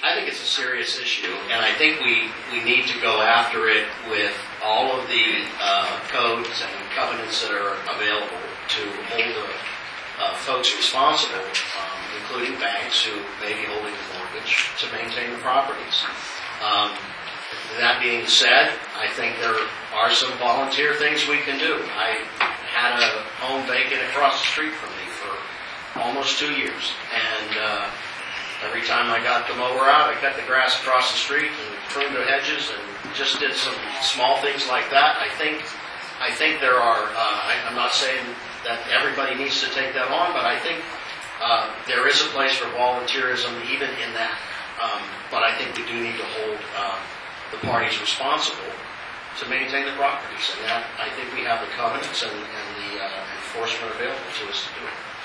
I think it's a serious issue, and I think we need to go after it with all of the codes and covenants that are available to hold the folks responsible, including banks who may be holding the mortgage, to maintain the properties. That being said, I think there are some volunteer things we can do. I had a home vacant across the street from me for almost 2 years, and every time I got the mower out, I cut the grass across the street and pruned the hedges and just did some small things like that. I think there are, I'm not saying that everybody needs to take that on, but I think there is a place for volunteerism even in that. But I think we do need to hold the parties responsible to maintain the properties. And that, I think we have the covenants and the enforcement available to us to do it.